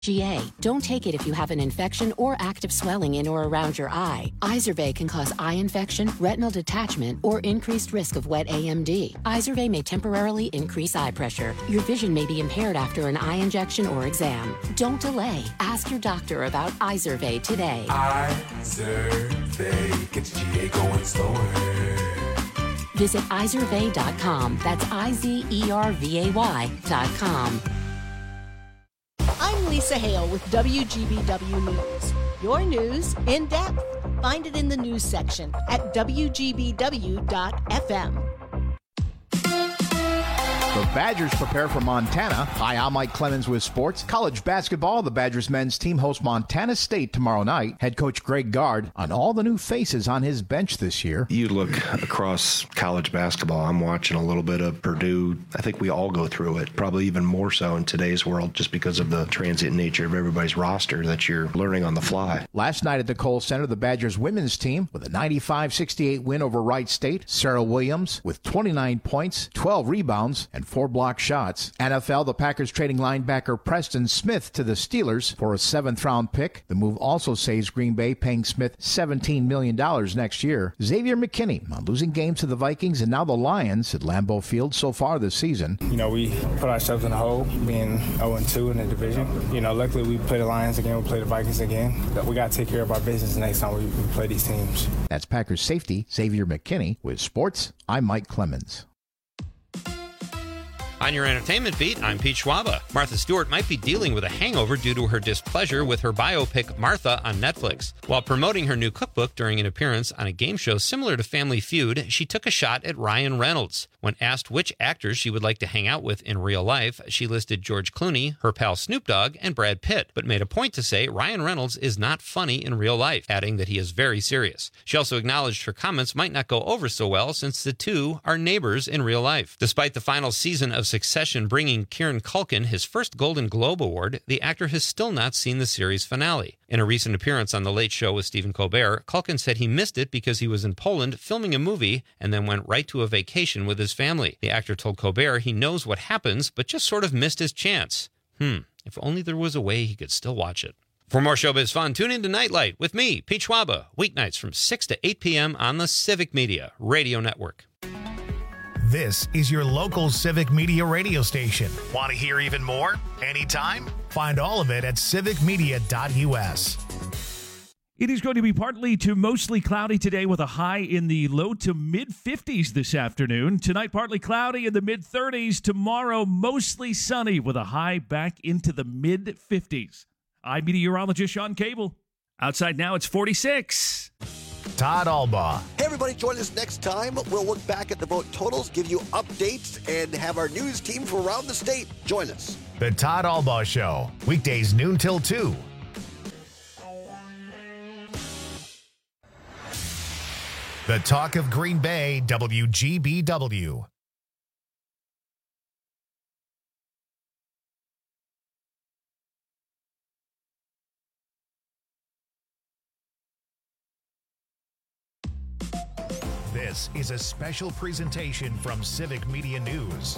GA. Don't take it if you have an infection or active swelling in or around your eye. Izervay can cause eye infection, retinal detachment, or increased risk of wet AMD. Izervay may temporarily increase eye pressure. Your vision may be impaired after an eye injection or exam. Don't delay. Ask your doctor about Izervay today. Izervay gets GA going slower. Visit Izervay.com. That's IZERVAY.com. I'm Lisa Hale with WGBW News. Your news in depth. Find it in the news section at WGBW.FM. The Badgers prepare for Montana. Hi, I'm Mike Clemens with sports. College basketball, the Badgers men's team hosts Montana State tomorrow night. Head coach Greg Gard on all the new faces on his bench this year. You look across college basketball, I'm watching a little bit of Purdue. I think we all go through it, probably even more so in today's world just because of the transient nature of everybody's roster that you're learning on the fly. Last night at the Kohl Center, the Badgers women's team with a 95-68 win over Wright State. Sarah Williams with 29 points, 12 rebounds, and 4 block shots. NFL, the Packers trading linebacker Preston Smith to the Steelers for a 7th-round pick. The move also saves Green Bay, paying Smith $17 million next year. Xavier McKinney on losing games to the Vikings and now the Lions at Lambeau Field so far this season. We put ourselves in a hole, being 0-2 in the division. Luckily we play the Lions again, we play the Vikings again. We got to take care of our business next time we play these teams. That's Packers safety Xavier McKinney. With sports, I'm Mike Clemens. On your entertainment beat, I'm Pete Schwaba. Martha Stewart might be dealing with a hangover due to her displeasure with her biopic Martha on Netflix. While promoting her new cookbook during an appearance on a game show similar to Family Feud, she took a shot at Ryan Reynolds. When asked which actors she would like to hang out with in real life, she listed George Clooney, her pal Snoop Dogg, and Brad Pitt, but made a point to say Ryan Reynolds is not funny in real life, adding that he is very serious. She also acknowledged her comments might not go over so well since the two are neighbors in real life. Despite the final season of Succession bringing Kieran Culkin his first Golden Globe Award, the actor has still not seen the series finale. In a recent appearance on The Late Show with Stephen Colbert, Culkin said he missed it because he was in Poland filming a movie and then went right to a vacation with his family. The actor told Colbert he knows what happens, but just sort of missed his chance. If only there was a way he could still watch it. For more showbiz fun, tune in to Nightlight with me, Pete Schwaba, weeknights from 6 to 8 p.m. on the Civic Media Radio Network. This is your local Civic Media radio station. Want to hear even more? Anytime? Find all of it at civicmedia.us. It is going to be partly to mostly cloudy today with a high in the low to mid-50s this afternoon. Tonight, partly cloudy in the mid-30s. Tomorrow, mostly sunny with a high back into the mid-50s. I'm meteorologist Sean Cable. Outside now, it's 46. Todd Albaugh. Hey, everybody, join us next time. We'll look back at the vote totals, give you updates, and have our news team from around the state join us. The Todd Albaugh Show, weekdays noon till 2. The talk of Green Bay, WGBW. This is a special presentation from Civic Media News.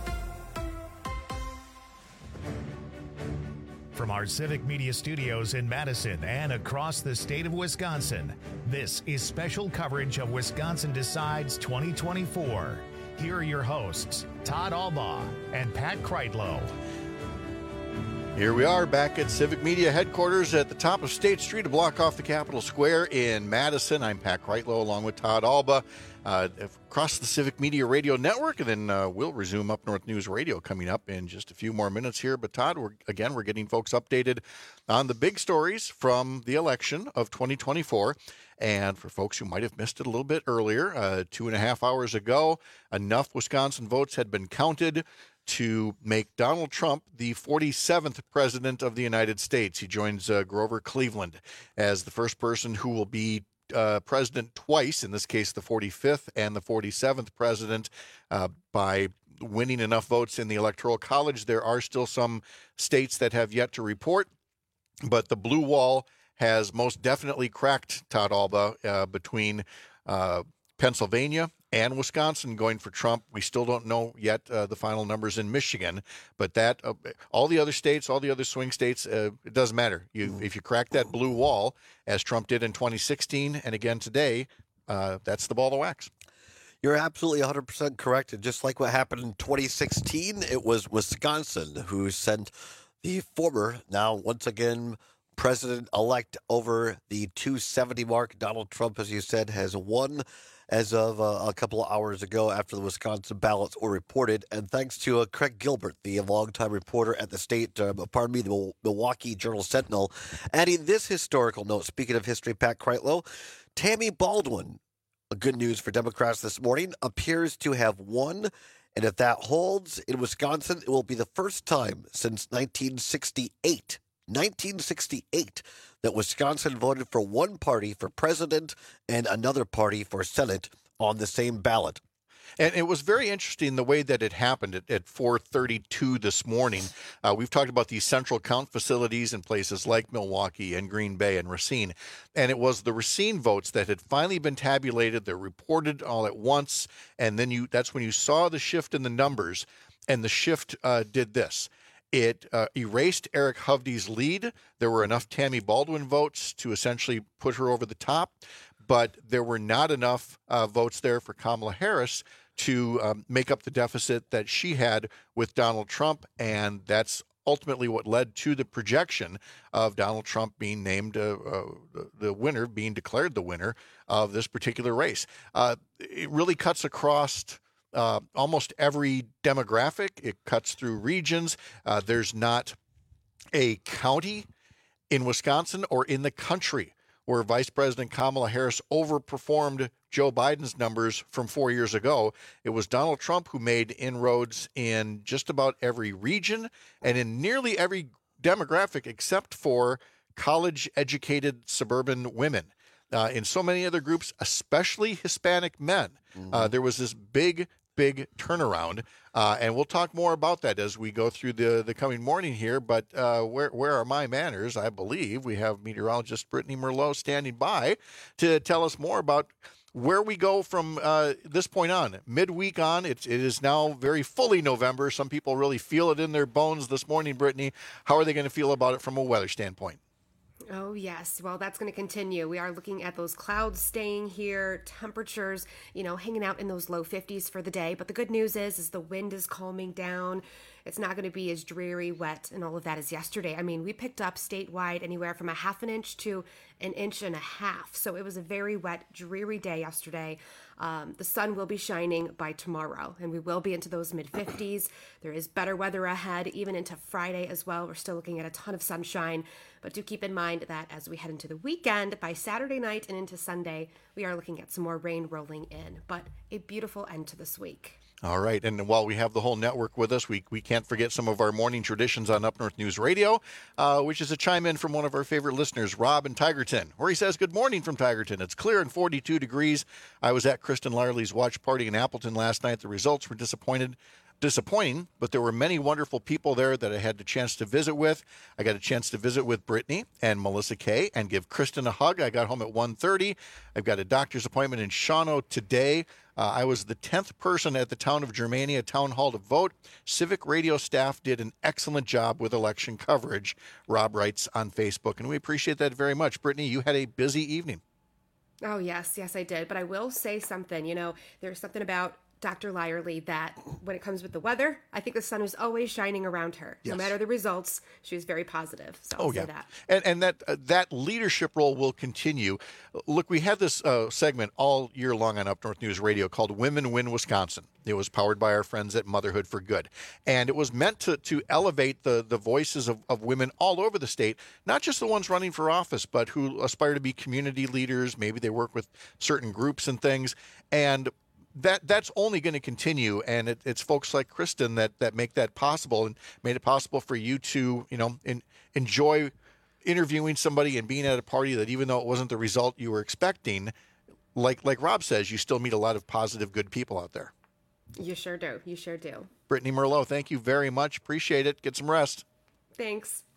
From our Civic Media studios in Madison and across the state of Wisconsin, this is special coverage of Wisconsin Decides 2024. Here are your hosts, Todd Albaugh and Pat Kreitlow. Here we are back at Civic Media headquarters at the top of State Street, a block off the Capitol Square in Madison. I'm Pat Kreitlow along with Todd Albaugh across the Civic Media Radio Network, and then we'll resume Up North News Radio coming up in just a few more minutes here. But Todd, we're getting folks updated on the big stories from the election of 2024. And for folks who might have missed it a little bit earlier, 2.5 hours ago, enough Wisconsin votes had been counted to make Donald Trump the 47th president of the United States. He joins Grover Cleveland as the first person who will be president twice, in this case the 45th and the 47th president, by winning enough votes in the Electoral College. There are still some states that have yet to report, but the blue wall has most definitely cracked, Todd Albaugh, between Pennsylvania and Wisconsin going for Trump. We still don't know yet the final numbers in Michigan, but that all the other states, all the other swing states, it doesn't matter. If you crack that blue wall, as Trump did in 2016 and again today, that's the ball to wax. You're absolutely 100% correct. And just like what happened in 2016, it was Wisconsin who sent the former, now once again, president-elect over the 270 mark. Donald Trump, as you said, has won as of a couple of hours ago after the Wisconsin ballots were reported. And thanks to Craig Gilbert, the longtime reporter at the Milwaukee Journal-Sentinel, adding this historical note. Speaking of history, Pat Kreitlow, Tammy Baldwin, good news for Democrats this morning, appears to have won. And if that holds in Wisconsin, it will be the first time since 1968 that Wisconsin voted for one party for president and another party for Senate on the same ballot. And it was very interesting the way that it happened at 4:32 this morning. We've talked about these central count facilities in places like Milwaukee and Green Bay and Racine. And it was the Racine votes that had finally been tabulated. They're reported all at once. And then that's when you saw the shift in the numbers. And the shift did this. It erased Eric Hovde's lead. There were enough Tammy Baldwin votes to essentially put her over the top. But there were not enough votes there for Kamala Harris to make up the deficit that she had with Donald Trump. And that's ultimately what led to the projection of Donald Trump being named the winner, being declared the winner of this particular race. It really cuts across almost every demographic. It cuts through regions. There's not a county in Wisconsin or in the country where Vice President Kamala Harris overperformed Joe Biden's numbers from 4 years ago. It was Donald Trump who made inroads in just about every region and in nearly every demographic except for college-educated suburban women. In so many other groups, especially Hispanic men, there was this big turnaround. And we'll talk more about that as we go through the coming morning here. But where are my manners? I believe we have meteorologist Brittany Merlot standing by to tell us more about where we go from this point on. Midweek on, it is now very fully November. Some people really feel it in their bones this morning, Brittany. How are they going to feel about it from a weather standpoint? Oh, yes. Well, that's going to continue. We are looking at those clouds staying here, temperatures, hanging out in those low 50s for the day. But the good news is the wind is calming down. It's not going to be as dreary, wet, and all of that as yesterday. I mean, we picked up statewide anywhere from a half an inch to an inch and a half. So it was a very wet, dreary day yesterday. The sun will be shining by tomorrow, and we will be into those mid-50s. There is better weather ahead, even into Friday as well. We're still looking at a ton of sunshine. But do keep in mind that as we head into the weekend, by Saturday night and into Sunday, we are looking at some more rain rolling in. But a beautiful end to this week. All right. And while we have the whole network with us, we can't forget some of our morning traditions on Up North News Radio, which is a chime in from one of our favorite listeners, Rob in Tigerton, where he says, "Good morning from Tigerton. It's clear and 42 degrees. I was at Kristen Larley's watch party in Appleton last night. The results were disappointing, but there were many wonderful people there that I had the chance to visit with. I got a chance to visit with Brittany and Melissa Kay and give Kristen a hug. I got home at 1:30. I've got a doctor's appointment in Shawano today. I was the 10th person at the town of Germania town hall to vote. Civic radio staff did an excellent job with election coverage," Rob writes on Facebook, and we appreciate that very much. Brittany, you had a busy evening. Oh, yes, I did. But I will say something. There's something about Dr. Lyerly that when it comes with the weather, I think the sun is always shining around her. Yes. No matter the results, she was very positive. So I'll say that. And that leadership role will continue. Look, we had this segment all year long on Up North News Radio called Women Win Wisconsin. It was powered by our friends at Motherhood for Good. And it was meant to elevate the voices of women all over the state, not just the ones running for office, but who aspire to be community leaders. Maybe they work with certain groups and things. And that's only going to continue, and it's folks like Kristen that make that possible and made it possible for you to enjoy interviewing somebody and being at a party that, even though it wasn't the result you were expecting, like Rob says, you still meet a lot of positive, good people out there. You sure do. Brittany Merlot, thank you very much. Appreciate it. Get some rest. Thanks.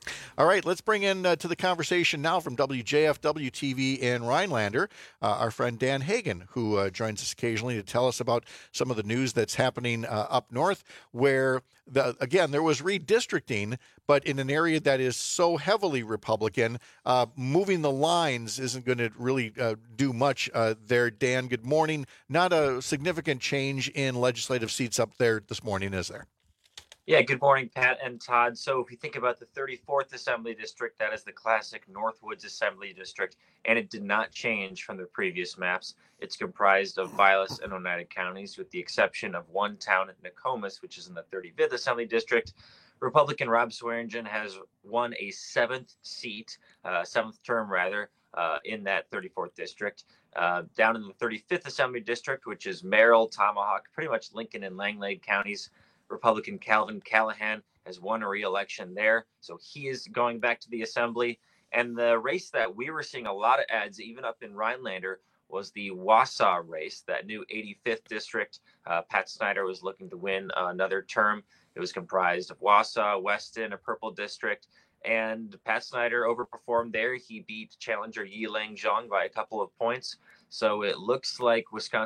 All right, let's bring in to the conversation now from WJFW TV in Rhinelander, our friend Dan Hagan, who joins us occasionally to tell us about some of the news that's happening up north, where, again, there was redistricting, but in an area that is so heavily Republican, moving the lines isn't going to really do much there. Dan, good morning. Not a significant change in legislative seats up there this morning, is there? Yeah, good morning, Pat and Todd. So if you think about the 34th Assembly District, that is the classic Northwoods Assembly District, and it did not change from the previous maps. It's comprised of Vilas and Oneida counties, with the exception of one town at Nokomis, which is in the 35th Assembly District. Republican Rob Swearingen has won a seventh term in that 34th district. Down in the 35th Assembly District, which is Merrill, Tomahawk, pretty much Lincoln and Langlade counties, Republican Calvin Callahan has won a re-election there, so he is going back to the assembly. And the race that we were seeing a lot of ads, even up in Rhinelander, was the Wausau race, that new 85th district. Pat Snyder was looking to win another term. It was comprised of Wausau, Weston, a purple district, and Pat Snyder overperformed there. He beat challenger Yi Lang Zhang by a couple of points. So it looks like Wisconsin